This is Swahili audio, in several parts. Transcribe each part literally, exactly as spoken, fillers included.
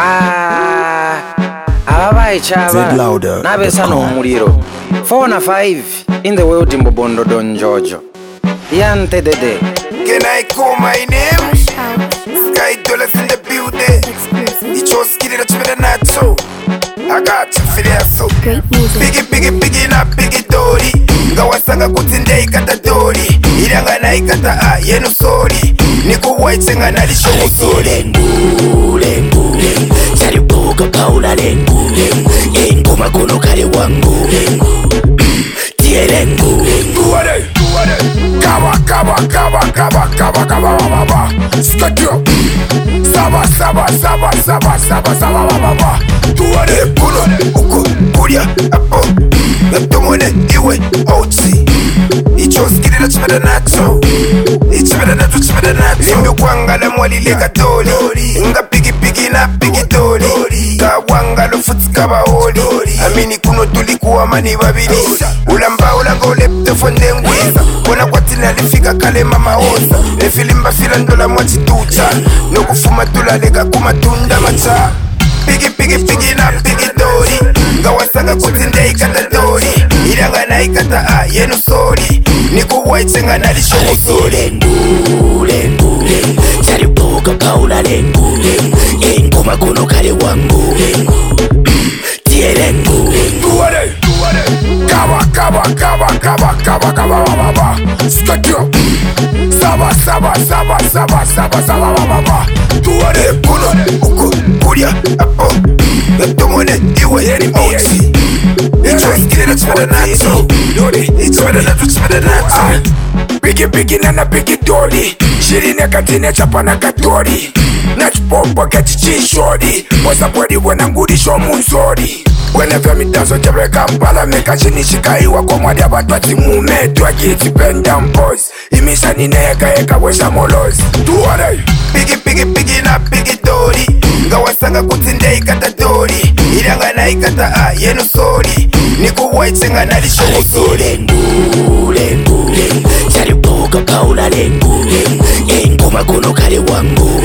Ah, ababaye chaba nabesa n'omuliro four na five in the world in Bobondo Don Jojo Yante Dede. Can I call my name? Sky Dollars in the building. You chose Kitty that's better not so. I got you for that so. Biggie, biggie, biggie, not biggie Dory. Gawasanga kutinde ikata Dory. Iranga na ikata a yenu sorry. Niku white senga na lisho sorry. Lengu, lengu, Saribuka paula lengu, lengu makono kare wangu, tie lengu. Tuwade, tuwade. Kaba, kaba, kaba, kaba, kaba, kaba, kaba. Skatio. Saba, saba, saba, saba, saba, saba, saba. Tuwade, kuno, uku, kuria, apo. Natumone, iwe, outsi. Icho skiri na chimada nacho. Ichimada nacho, chimada nacho. Limbi kwanga la mwali lega doli. Nga pigi pigi na pigi doli. Kawanga lo futsi kaba holi. Amini kuno tulikuwa mani babili. Ulamba ulanga ulepte fonde ngwiza. Kona kwa tina lifika kale mama oza. Nefilimba fila ndola mwachi tucha. Nokufuma tula lega kumatunda macha. Pigi pigi pigi na pigi doli. Gawasanga kutinde ikata doli. Iranga na ikata a yenu sorry. Niku white senga na lisho sorry. Lengu, lengu, Saribuka paula lengu, lengu makono kare wangu, tie lengu. Tuwade, tuwade. Kaba, kaba, kaba, kaba, kaba, kaba, kaba. Skatio. Saba, saba, saba, saba, saba, saba, saba. Tuwade, kuno, uku, kuria, apo. Natumone, iwe, outsi. Icho skiri na chimada nacho. Ichimada nacho, chimada nacho. Biggie, biggie, nana biggie doli. Shiri nekatine chapa na katori. Nachipompa kachichi shori. Bosa bwedi wana ngudi shomu nzori. Whenever me dance on Jabra Kampala, meka chini shikaiwa kwa mwadi abatwati mume tuakiti pendam boys. Imisha nineka eka wesha molos. Tuwade. Biggie, biggie, biggie na biggie dori. Gawasanga kutinde ikata dori. Iranga na ikata a yenu sorry. Niku white senga na lisho sorry. Lengu, lengu, Saribuka paula lengu, lengu makono kare wangu,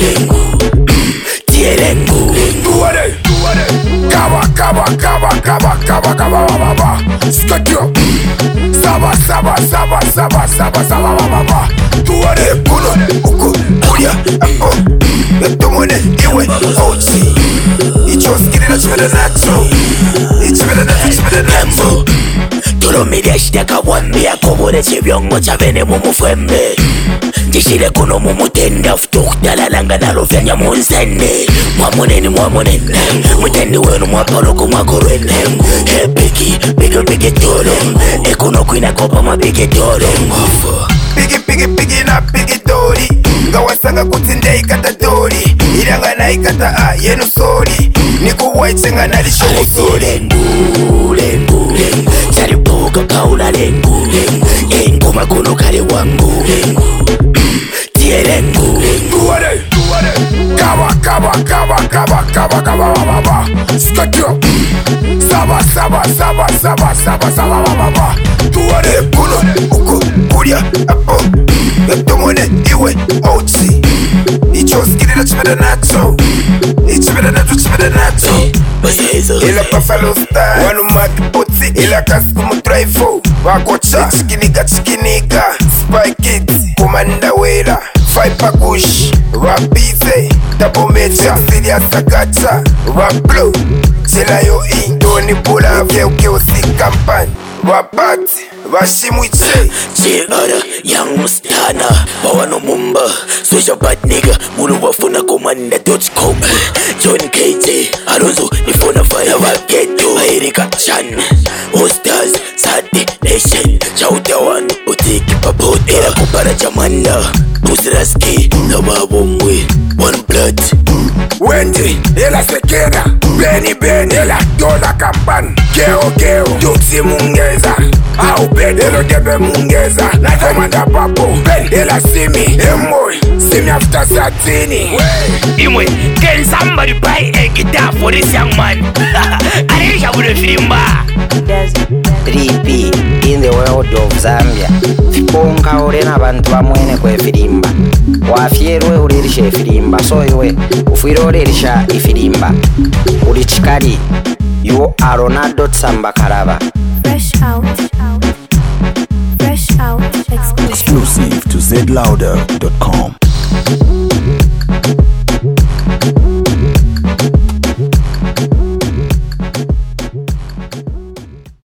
tie lengu. Tuwade, tuwade. Kaba, kaba, kaba, kaba, kaba, kaba, kaba. Skatio. Saba, saba, saba, saba, saba, saba, saba. Tuwade, kuno, uku, kuria, apo. Natumone, iwe, outsi. Icho skiri na chimada nacho. Ichimada nacho, chimada nacho. Tulumile shitaka wambia kubure chivyongo chavene mumufwembe. Njishile kuno mumutenda futukutalalanga nalufyanya munzende. Mwamuneni mwamunene mutendi wenu mwapoloko mwakorwene. He bigi, bigi bigi tolo. Ekuno kwina kopa mabigi tolo. Bigi bigi bigi na bigi doli. Gawasanga kutinde ikata doli. Iranga na ikata a yenu sorry. Niku white senga na lisho sorry. Lengu, lengu, Saribuka paula lengu, lengu makono kare wangu, tie lengu. Tuwade, tuwade. Kaba, kaba, kaba, kaba, kaba, kaba, kaba. Skatio. Saba, saba, saba, saba, saba, saba, saba. Tuwade, kuno, uku, kuria, apo. Natumone, iwe, outsi. Icho skiri na chimada nacho. Ichimada nacho, chimada nacho. Ila Buffalo style. Wanu maki putsi. Ila kasi kumudraifu. Wakocha. Chikiniga, chikiniga. Spy Kids. Kumanda wela. Five kush. Rap busy. Double mecha. Serious agacha. Rap blue. Sela yo in. Doni pula vya uke usi kampani. Wabat. Vashimwiche. Chigara, young mustana. Bawano mumba. Social bad nigga. Mulu wafuna komanda dot com. John K J. Alonso. Nifuna fire waketo. Erika Chan. Hostas. Sadi Nation. Chautawan. Utiki papo. Era kupara chamanda. Pusraski. Nababomwe. One blood. Wendy. Ela sekena. Benny Ben. Ela dola kampan. Keo keo. Tuksi mungeza. Au Ben. Elo debe mungeza. Na komanda papo. Ben. Ela simi. Emoy. Simi after satini. Imwe, can somebody buy a guitar for this young man? Arisha would have three P in the world of Zambia. Fiponga orena abantu bamwene kwe filimba. wafyerwe ulirisha ifirimba so iwe ufwire ulirisha ifirimba uli chikari you are Ronaldo Tsamba Karaba. Fresh out, fresh out, exclusive to Z Louder dot com.